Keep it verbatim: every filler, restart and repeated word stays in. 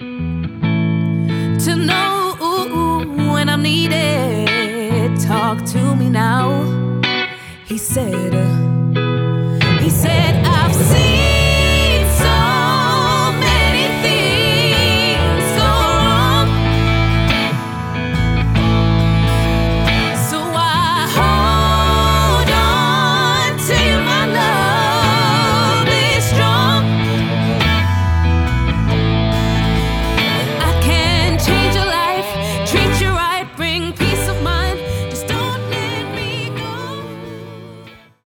to know when I'm needed. Talk to me now, he said.